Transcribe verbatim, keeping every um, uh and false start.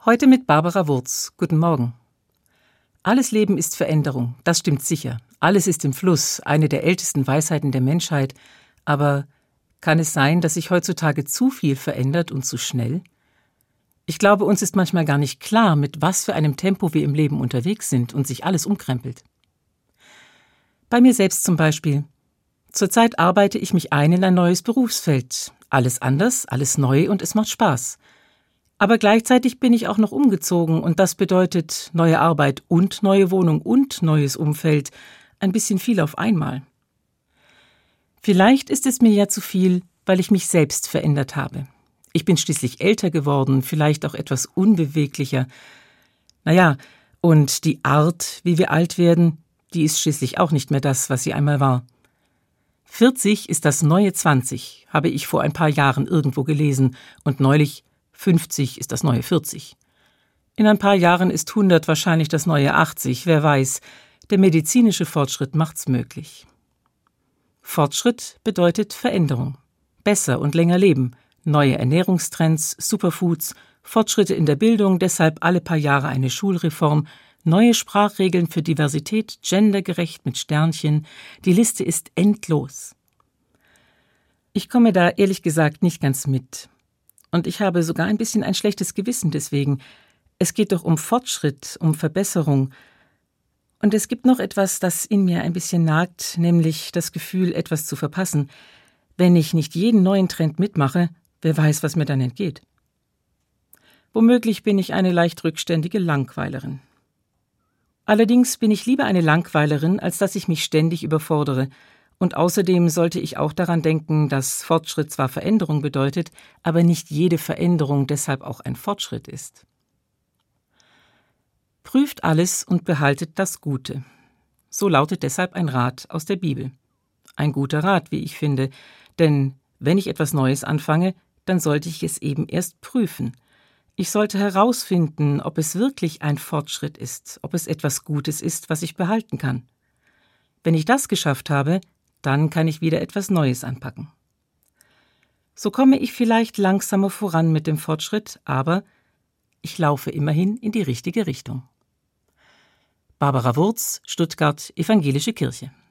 Heute mit Barbara Wurz. Guten Morgen. Alles Leben ist Veränderung, das stimmt sicher. Alles ist im Fluss, eine der ältesten Weisheiten der Menschheit. Aber kann es sein, dass sich heutzutage zu viel verändert und zu schnell? Ich glaube, uns ist manchmal gar nicht klar, mit was für einem Tempo wir im Leben unterwegs sind und sich alles umkrempelt. Bei mir selbst zum Beispiel. Zurzeit arbeite ich mich ein in ein neues Berufsfeld. Alles anders, alles neu und es macht Spaß. Aber gleichzeitig bin ich auch noch umgezogen und das bedeutet neue Arbeit und neue Wohnung und neues Umfeld. Ein bisschen viel auf einmal. Vielleicht ist es mir ja zu viel, weil ich mich selbst verändert habe. Ich bin schließlich älter geworden, vielleicht auch etwas unbeweglicher. Naja, und die Art, wie wir alt werden, die ist schließlich auch nicht mehr das, was sie einmal war. vierzig ist das neue zwanzig, habe ich vor ein paar Jahren irgendwo gelesen und neulich fünfzig ist das neue vierzig. In ein paar Jahren ist hundert wahrscheinlich das neue achtzig, wer weiß. Der medizinische Fortschritt macht's möglich. Fortschritt bedeutet Veränderung. Besser und länger leben, neue Ernährungstrends, Superfoods, Fortschritte in der Bildung, deshalb alle paar Jahre eine Schulreform, neue Sprachregeln für Diversität, gendergerecht mit Sternchen. Die Liste ist endlos. Ich komme da ehrlich gesagt nicht ganz mit. Und ich habe sogar ein bisschen ein schlechtes Gewissen deswegen. Es geht doch um Fortschritt, um Verbesserung. Und es gibt noch etwas, das in mir ein bisschen nagt, nämlich das Gefühl, etwas zu verpassen. Wenn ich nicht jeden neuen Trend mitmache, wer weiß, was mir dann entgeht. Womöglich bin ich eine leicht rückständige Langweilerin. Allerdings bin ich lieber eine Langweilerin, als dass ich mich ständig überfordere. Und außerdem sollte ich auch daran denken, dass Fortschritt zwar Veränderung bedeutet, aber nicht jede Veränderung deshalb auch ein Fortschritt ist. Prüft alles und behaltet das Gute. So lautet deshalb ein Rat aus der Bibel. Ein guter Rat, wie ich finde, denn wenn ich etwas Neues anfange, dann sollte ich es eben erst prüfen. Ich sollte herausfinden, ob es wirklich ein Fortschritt ist, ob es etwas Gutes ist, was ich behalten kann. Wenn ich das geschafft habe, dann kann ich wieder etwas Neues anpacken. So komme ich vielleicht langsamer voran mit dem Fortschritt, aber ich laufe immerhin in die richtige Richtung. Barbara Wurz, Stuttgart, Evangelische Kirche.